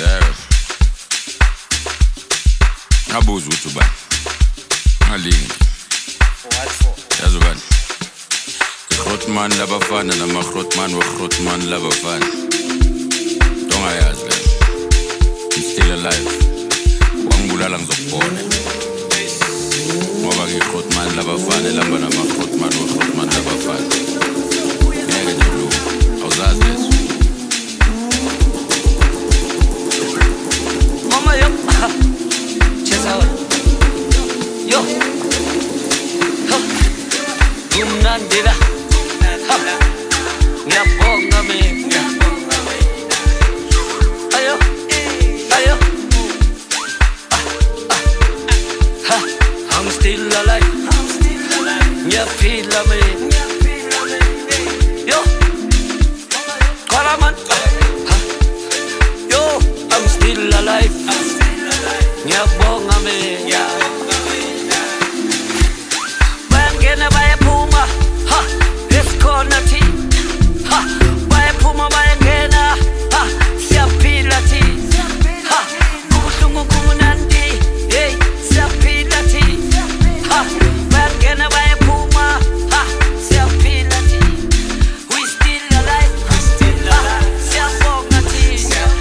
There. Ngabuza ukuthi ubani. Ngalingi. What for? Yazi ubani? Grootman labafana nama-Grootman wa-Grootman labafana. Dongayazi le. I'm still alive. Wangibulala ngizokubona. Ngoba ngi-Grootman labafana elamba nama-Grootman wa-Grootman labafana. Ngeke nje lo. Awuzazi lezo. Mama yo. Cheers out. Yo. Umnandira. Ngiyabonga mina. Ayo. Ayo. I'm still alive. Ngiyaphila mina. Yo. Call man. Yo, I'm still alive. Ngiyabonga mina. Bayangena bayaphuma. Ha, esikhona thi. Ha, bayaphuma bayangena. Ha, siyaphila thi. Ha, kubuhlungu kumnandi. Hey, siyaphila thi. Ha, bayangena bayaphuma. Ha, siyaphila thi. We still alive. Siyabonga thi.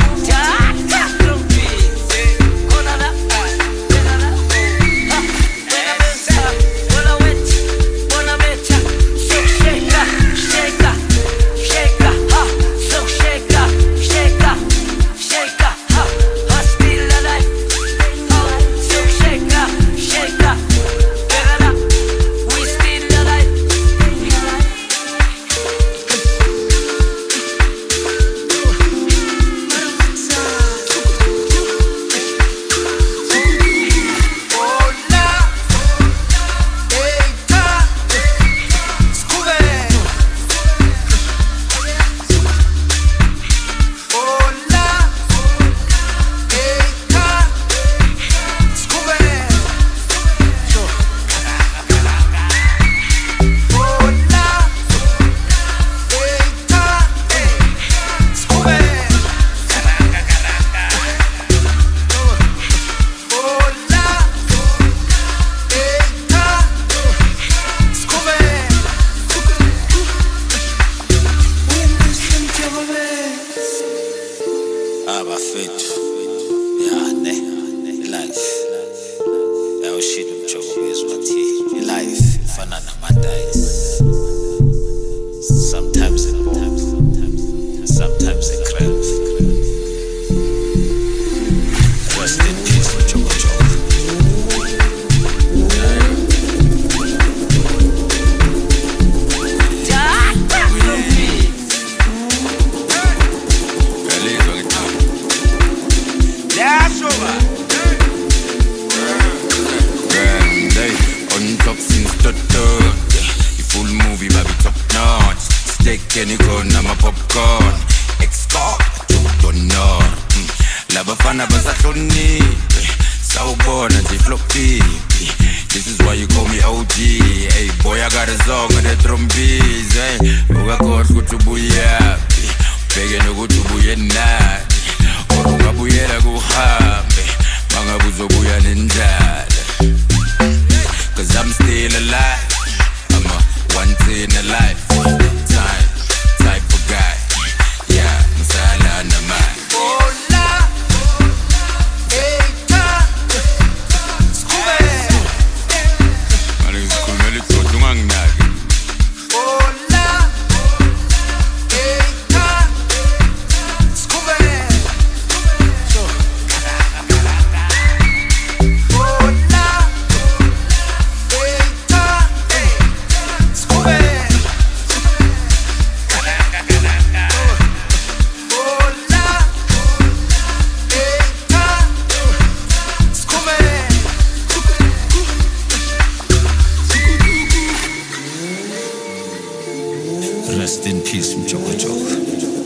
Abafethu yane life yawushila umjobo bezwa thi life ifana nama-dice, sometimes it bomb, sometimes it crap. Rest in peace mjobo. Kenny con ama popcorn X-Corp, donor Labafana basahloni Sawubona nje floppy. This is why you call me OG. Hey boy, I got a song on the trompetes. Hey, ungakhohlwa ukuthi ubuyaphi. Bheke nokuthi ubuye nani. Ungabuyela kuhambe mangabe uzobuya nendlala. Cause I'm still alive. I'm a once in a lifetime type of guy. Yeah, msala na mai. Rest in peace, Mjoko Joko.